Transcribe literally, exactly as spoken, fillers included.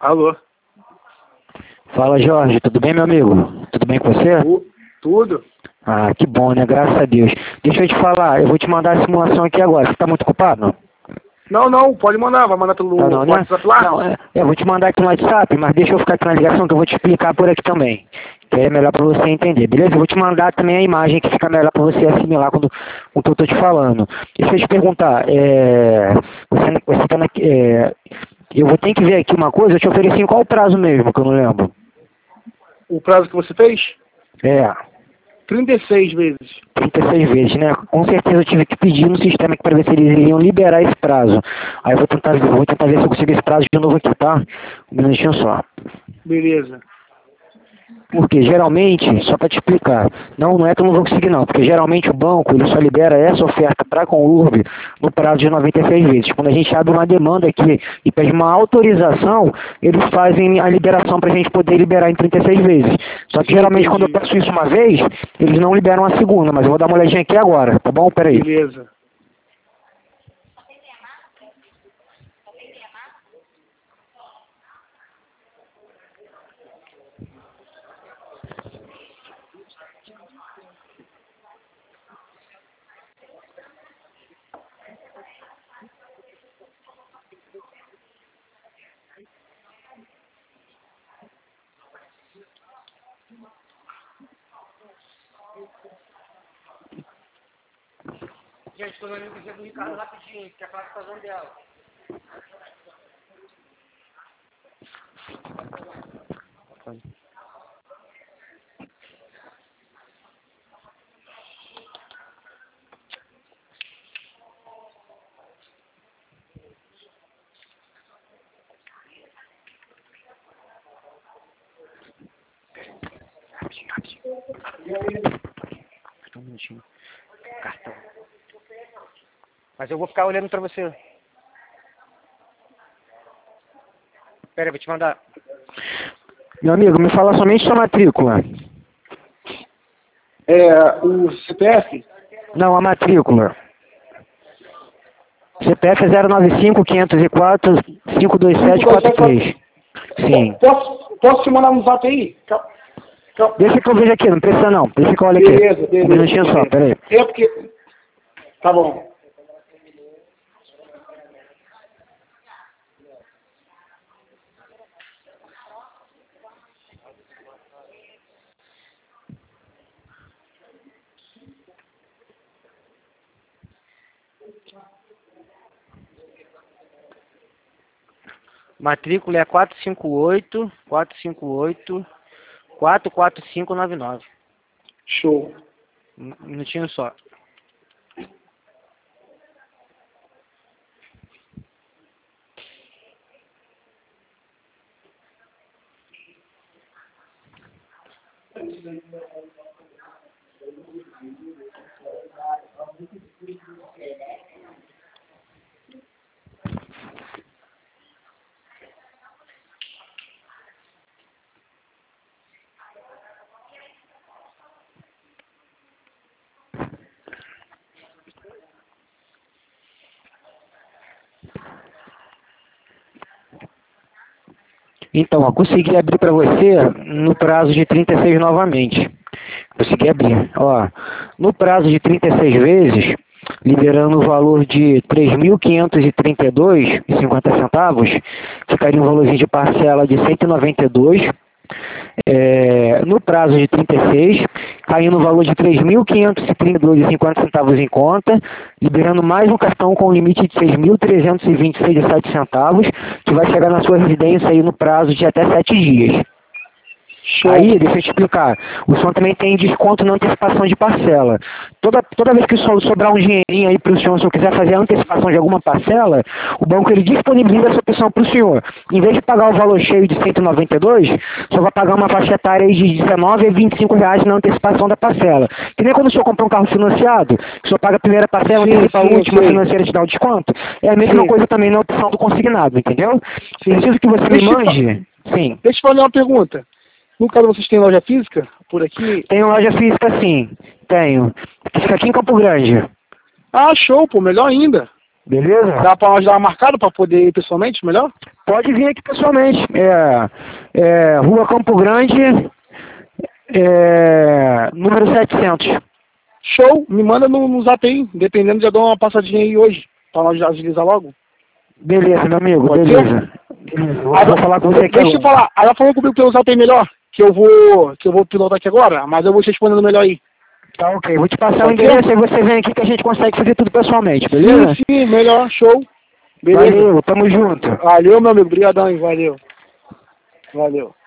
Alô? Fala, Jorge, tudo bem, meu amigo? Tudo bem com você? Tu, tudo? Ah, que bom, né? Graças a Deus. Deixa eu te falar, eu vou te mandar a simulação aqui agora. Você tá muito ocupado? Não, não, pode mandar. Vai mandar pelo Tá não, né? WhatsApp lá? Não, é, eu vou te mandar aqui no WhatsApp, mas deixa eu ficar aqui na ligação que eu vou te explicar por aqui também. Que é melhor pra você entender, beleza? Eu vou te mandar também a imagem que fica melhor pra você assimilar quando, com o que eu tô te falando. Deixa eu te perguntar, é... Você, você tá na... É, eu vou ter que ver aqui uma coisa, eu te ofereci em qual prazo mesmo, que eu não lembro. O prazo que você fez? É... trinta e seis vezes. trinta e seis vezes, né? Com certeza eu tive que pedir no sistema aqui para ver se eles iriam liberar esse prazo. Aí eu vou tentar, vou tentar ver se eu consigo esse prazo de novo aqui, tá? Um minutinho só. Beleza. Porque geralmente, só para te explicar, não, não é que eu não vou conseguir não, porque geralmente o banco ele só libera essa oferta para a Conurb no prazo de noventa e seis vezes. Quando a gente abre uma demanda aqui e pede uma autorização, eles fazem a liberação para a gente poder liberar em trinta e seis vezes. Só que geralmente quando eu peço isso uma vez, eles não liberam a segunda, mas eu vou dar uma olhadinha aqui agora, tá bom? Pera aí. Beleza. Gente, tô no amigo do Ricardo rapidinho, que é a placa tá dela. Rapidinho, rapidinho. Um minutinho. Cartão. Mas eu vou ficar olhando pra você. Pera aí, vou te mandar. Meu amigo, me fala somente sua matrícula. É, o C P F? Não, a matrícula. C P F é zero nove cinco, quinhentos e quatro, cinco dois sete, quatro três. Sim. Posso, posso te mandar no zap aí? Cal- cal- Deixa que eu vejo aqui, não precisa não. Deixa que eu olho aqui. Beleza, beleza. Um minutinho só, pera aí. É porque... Tá bom. Matrícula é quatro cinco oito, quatro cinco oito, quatro quatro cinco nove nove. Show. Um minutinho só. Então, ó, consegui abrir para você no prazo de trinta e seis novamente. Consegui abrir. Ó, no prazo de trinta e seis vezes, liberando o valor de três mil quinhentos e trinta e dois reais e cinquenta centavos, ficaria um valorzinho de parcela de cento e noventa e dois reais. É, no prazo de trinta e seis, caindo o valor de três mil quinhentos e trinta e dois reais e cinquenta centavos em conta, liberando mais um cartão com limite de seis mil trezentos e vinte e seis reais e sete centavos, que vai chegar na sua residência aí no prazo de até sete dias. Show. Aí, deixa eu te explicar, o senhor também tem desconto na antecipação de parcela. Toda, toda vez que so, sobrar um dinheirinho aí para o senhor, se eu quiser fazer a antecipação de alguma parcela, o banco ele disponibiliza essa opção para o senhor. Em vez de pagar o valor cheio de cento e noventa e dois reais, o senhor vai pagar uma faixa etária aí de dezenove a vinte e cinco reais na antecipação da parcela. Que nem quando o senhor comprar um carro financiado, o senhor paga a primeira parcela, Sim, antecipa a sim, última, a sim. financeira te dá um desconto. É a mesma Sim. coisa também na opção do consignado, entendeu? Sim. Preciso que você me Deixa eu fa- mande. Sim. Deixa eu fazer uma pergunta. No caso, vocês têm loja física por aqui? Tenho loja física sim, tenho. Fica aqui em Campo Grande. Ah, show, pô, melhor ainda. Beleza? Dá pra nós dar uma marcada pra poder ir pessoalmente, melhor? Pode vir aqui pessoalmente. É, é Rua Campo Grande, é, número setecentos. Show, me manda no, no zap aí, dependendo de eu dar uma passadinha aí hoje, pra nós agilizar logo. Beleza, meu amigo, Pode beleza. beleza. Vou, Aí, vou falar com você aqui. Deixa eu falar, ela falou comigo pelo zap aí melhor, que eu vou, que eu vou pilotar aqui agora, mas eu vou te respondendo melhor aí. Tá ok, vou te passar o Pode endereço ser? e você vem aqui que a gente consegue fazer tudo pessoalmente, beleza? Sim, sim, melhor, show. Beleza. Valeu, tamo junto. Valeu, meu amigo, brigadão, hein, valeu. Valeu.